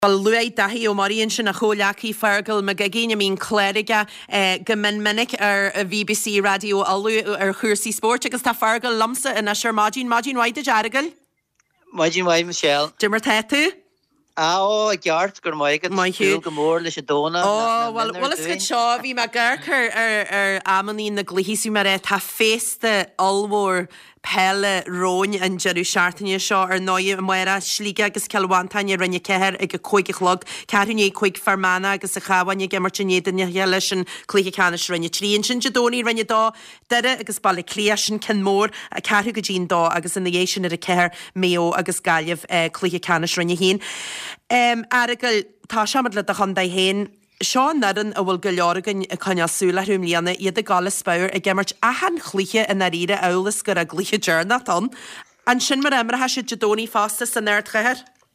Well luaid dahi o maríonn sin a chóleachí fergal me gagéine mín cléirige go minminic ar a BBC radio alú ar chuirsaí sport agus tá fergal lamsa in a sir Máidín waide dearagal. Máidín waid Michelle. Dimmer tú? A geart gur maigad go mór leis a dóna. Well is go seo bhí me ggurchar ar amaní na gluhíú mar tá fésta almór pelle róin an jeú seaartaine seo ar 9 muire slíige agus ceháintaine rinne ceir ag go chuigiglog ceúné chuig farmana agus a chahaine ge martinéidirne heile sin clíige canis rinne tríon sin dedóí rinne dá deire agus bailla cléisisin cin mór a ceú go dín dá agus in dhééis sin ar a ceir méo agus gaiamh clíige canis rinne hín. Airgal tá seamad le a chunda héin Seán nadan a bhfuil go leorgan a chuineasúla rúmlíanana iad a gála spáir a gemmart ahan chlúiche in ríre eolalas gur a glúiche dearna tan. An sin mar imre se dedóí fásta san airtreir?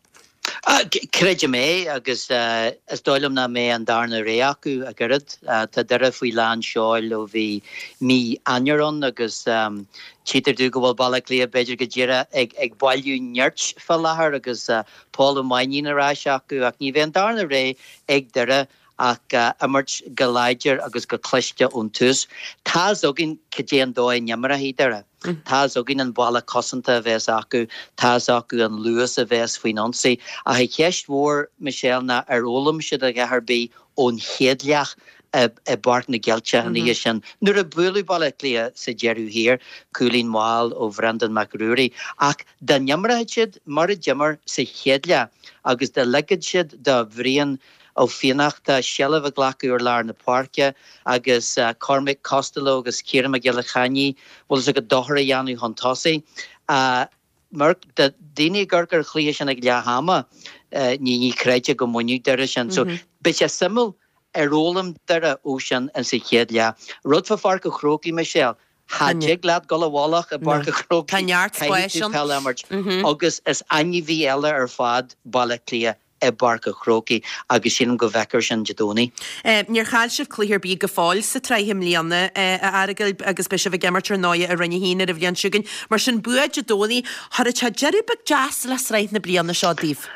Creide mé agus is dóilm na mé an darna ré acu a gurad tá deire faoi lán seáil ó bhí mí anarón agus títar dú go bhfuil balla lí beidir go ddíire ag bailú neart fel láthair agus Paul Mainín ará acu ach ní bhé an darna ré ag deire ach amart go leidir agus go cluiste ón tús. Tá ógin cedéan dóin neamara hí deire. Tá ógin an balla cosanta a bheits acu, tá acu an luas a bheits faoin ansaí. A ha ceist mhór Michelle na ar ólam siad a gaharbí ón chéadleach a bart na gelte an hí sin. Nuair a buú balla lia sa jeú hir, Coolín Máil ó Brendan McRory. Ach da neamara siad mar a jimmer sa chéadle agus de legad siad da bhríon ó fianachta Shellh a ghlacu ar lár na parke agus Cormac Costello agus Ciara McGillichanny bhil is a go dothra dheanú hontásaí. Mar de daine gurgur chlí sin ag leahama ní creide go muniú deire sin. So bit sé simú ar rólam deire ó sin an sa chéad Rud fa far go chrócaí Michelle. Hadjig lad go bhálach a bar go chrócaí. Canneart squation. Agus is ainní bhí eile ar fad balla clia e barca chrócaí agus sin go bheicear sin dedóní. Níor chail sih clíhir bí go fáil sa treithim líana airgal agus be se bh gemartar 9 a rinne híine a bhíon siúgan mar sin buad dedóní har a te jeiribeh jazz le sreith na bliana seo díomh.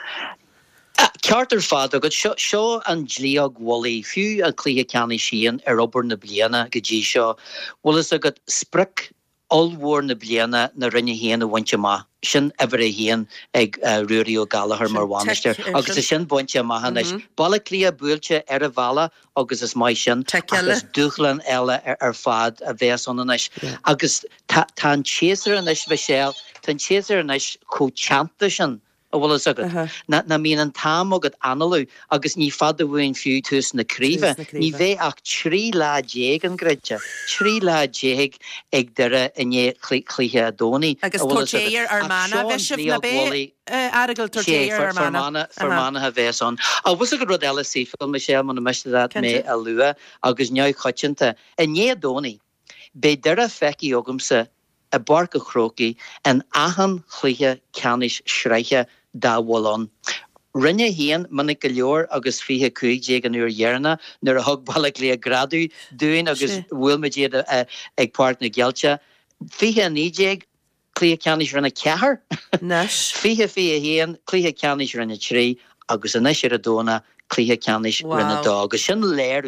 Ceartar fad agad seo an dlíag bhlaí fiú an clíthe ceannaí sían ar obair na bliana go dtí seo bhfuil is agad spric allmhór na bliana na rinne héana a bhainte má. Sin ever a héan ag Ruairi Gallagher mar bhainisteir agus is sin buinte maithanis. Balla clia buailte ar a bhela agus is mai sin agus dúchlan eile ar fad a bheits ananis. Agus tá an chéasar anis Michelle, tá an chéasar anis chóteanta sin a bhfuil is agad. Na mín an tám agad analú agus ní fada bhuain fiú tús na críomh. Ní bheith ach 3 lá déag an gridte. 3 lá déag ag deire iné clíthe a dóní. Agus tortéir armana bheisih na bé airgal tortéir armana. Farmana ha bheits an. A bhs a go rud eile sífil Michelle man meiste dat mé a lua agus neoh choitianta. Iné dóní. Bé deire feici ogamsa a barca chrócaí an ahan chlíthe ceannis sreiche dáhán. Rinne héan manig go leor agus fihe cuig an uair dhearna nuair a thug balla lí a gradú dúin agus bhfuil me déad ag páirt na gealte. Fihe níéag clí ceannis rinne cethar. Fihe héan clíthe ceannis rinne 3 agus a neis ar a dóna clíthe ceannis rinne dá. Agus sin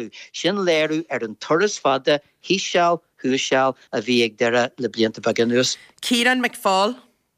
léirú ar an turas fada hí seall thuúseall a bhí ag deire le blianta baganús. Ciaran McFall.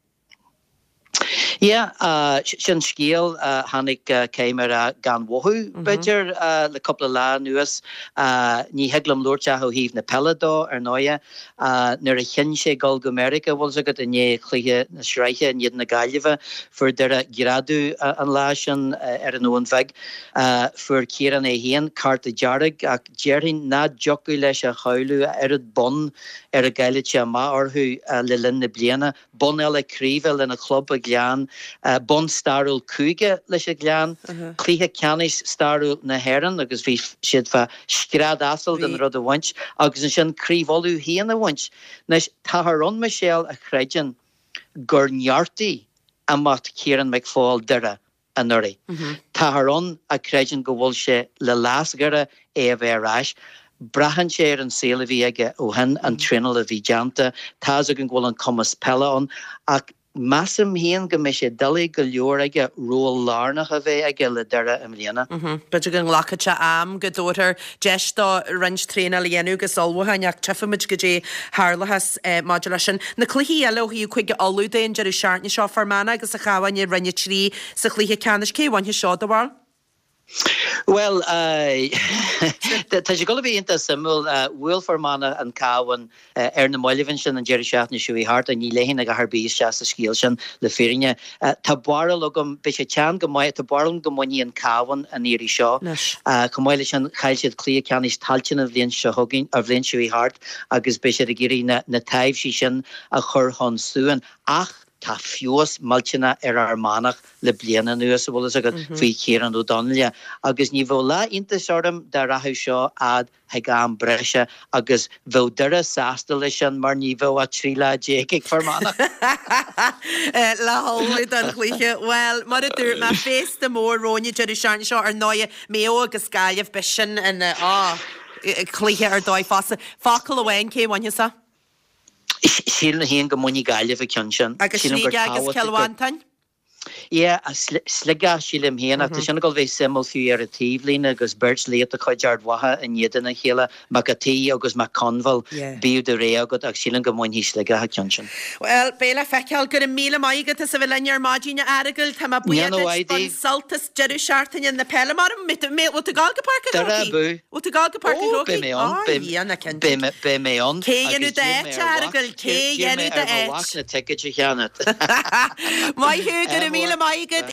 Sin scéal hánig céimar a gan wathú beidir le coppla lá nuas ní heglam lúirte ho híomh na peladá ar 9 nuair a chin sé gáil go America bhil agad iné chluthe na sreiche iad na gaiileh fur deire gradú an lá sin ar an óan bheig fur Ciaran é héan carta dearag ach dearhin ná jocu leis a chailú ar bon ar a gaiilete má orthú le linn na bliana bon eile críomh in a club a glean bon starúil cúige leis a glean, clíthe ceannis starúil na heran agus bhí siad fa scrad asal den rud a bhaint agus an sin críomhholú hían a bhaint. Nes táthron Michelle a chreidean gur neartaí a mat Ciaran McFall deire a nuirí. Táthron a chreidean go bhfuil sé le lásgara é a bheith rais. Brahan sé ar an saola bhí aige ó hen an trinal a bhí deanta, tá a an ghfuil an commas pella an ach massam híon go me sé dulí go leor aige ról lárnach a bheith aige le dare am líana. Beidir go lachate am go dótar deistá rins tréna léanú go solhaneach tefamid go dé hálachas modula sin. Na cluhí eile híú chuige alúdain jeú seaartni seo farmana agus a chahain rinne trí sa chluthe canis céhhain seo dohil? Well, tá sé gola bhí inta simú bhfuil formána an cáhain na moilehinn sin an Jerry Shaftna siúí hart a ní lehéna a thbí se a scíal sin le férinne. Tá baril agam be sé tean go maiid tá barm go muí an cáhain a níí seo. Comáile sin chail siad clí ceanis taltin a bhléon se hogin a bhléon siúí hart agus be sé a géirí na taimh sí sin a chur hon suúan ach tá fios maltina armánach le bliana nuas bhil agad faoi chéan ó Donlia agus ní bhla inta seom de rathú seo ad heagán breise agus bh dure sásta lei sin mar ní bh a tríla déic formánach. Leholid an chluiche well mar a dúr me fésta mór róine jeú searne seo ar 9 méo agus gaiamh bisin in chluiche ar dóid fása facail ahhain céhhaine sa? Síl na híon go muí gaiileh a cean sin. Agus slíige agus ceháintain? Ie, a sliga sílim héanach tá sinna go bhéh simú fiú ar a tíhlína agus beirt léad a chuideard watha in iadana chéile magatí agus mac conval bíú de ré agad ag sílan go mhain hí sliga a cean sin. Well, béle feiceal gur míle maigad a sa bhfuil lear mádíine agil tá má buiad saltas jeú seaartain in na pelamar mé ó tá gága park ó tá gága park be mé an céanú de agil céanú de na ticket cheanna. Mai gur míle maigad